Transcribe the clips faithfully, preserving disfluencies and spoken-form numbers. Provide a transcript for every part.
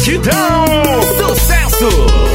Batidão, sucesso!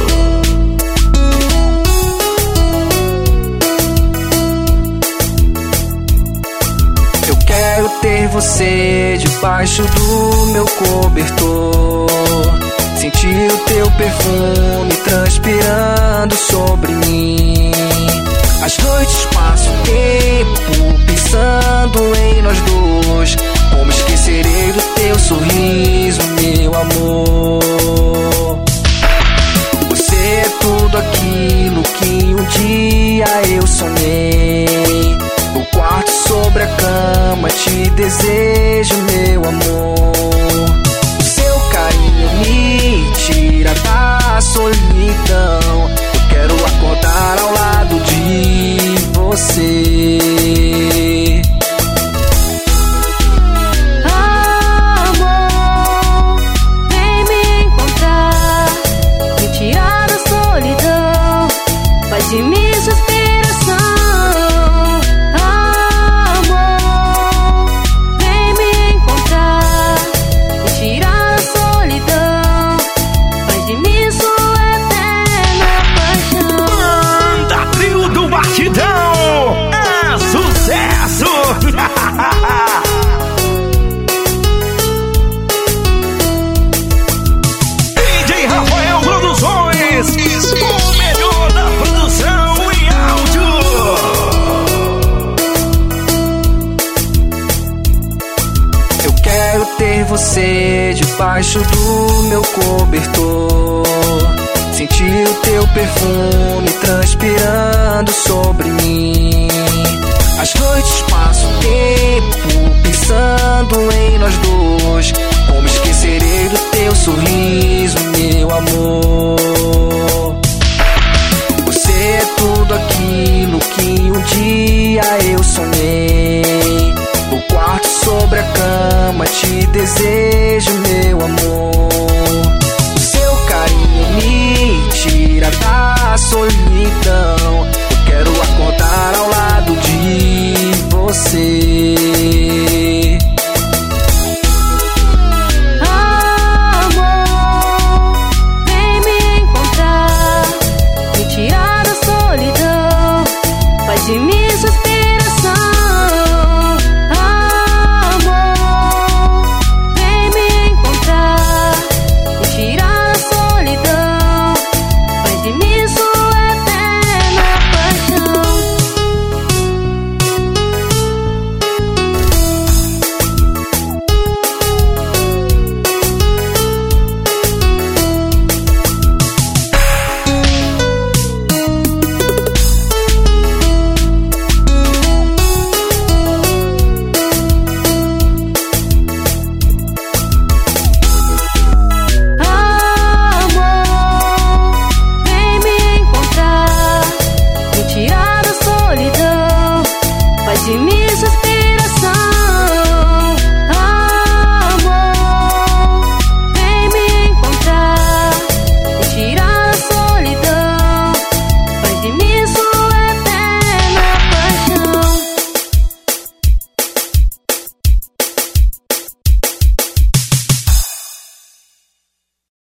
Eu quero ter você debaixo do meu cobertor, sentir o teu perfume transpirando sobre mim. As noites passo o tempo pensando em nós dois. Como esquecerei do teu sorriso, meu amor? Você é tudo aquilo que um dia eu sonhei. No quarto sobre a cama te desejo, meu amor. O seu carinho me tira da solidão. Eu quero acordar ao lado de você. Amor, vem me encontrar, me tirar da solidão, faz de mim sua inspiração. Amor, vem me encontrar, me tirar da solidão, faz de mim sua eterna paixão. Banda Trio do Batidão, é sucesso! D J Rafael Produções, o melhor da produção em áudio. Eu quero ter você debaixo do meu cobertor, sentir o teu perfume transpirando sobre mim. As noites passo o tempo pensando em nós dois. Como esquecerei do teu sorriso, meu amor? Você é tudo aquilo que um dia eu sonhei. No quarto sobre a cama te desejo, meu amor. O seu carinho me tira da solidão. Eu quero acordar ao lado de você.